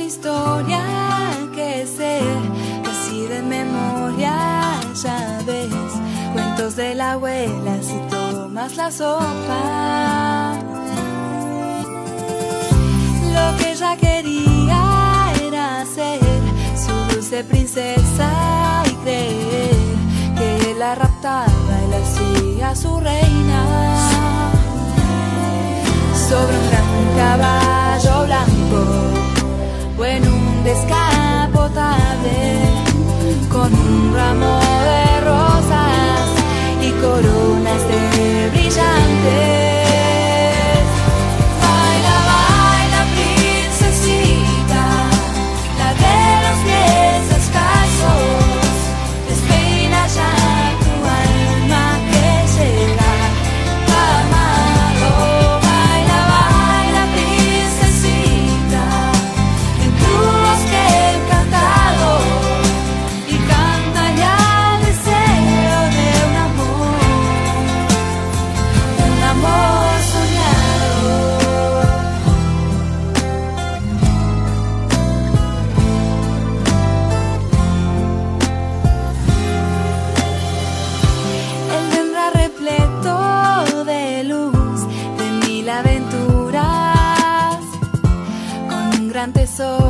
historia que sé casi de memoria, ya ves, cuentos de la abuela si tomas la sopa. Lo que ella quería era ser su dulce princesa y creer que él la raptaba y la hacía su reina. Sobre un gran caballo blanco o en un descapotable, con un ramo de rosas y coronas de brillantes. Baila, baila, princesita, la de los pies descalzos, despeina ya tu alma que llega amado. Baila, baila, princesita, en tu bosque encantado, y cántale al deseo de un amor soñado. Él vendrá repleto de luz, de mil aventuras, con un gran tesoro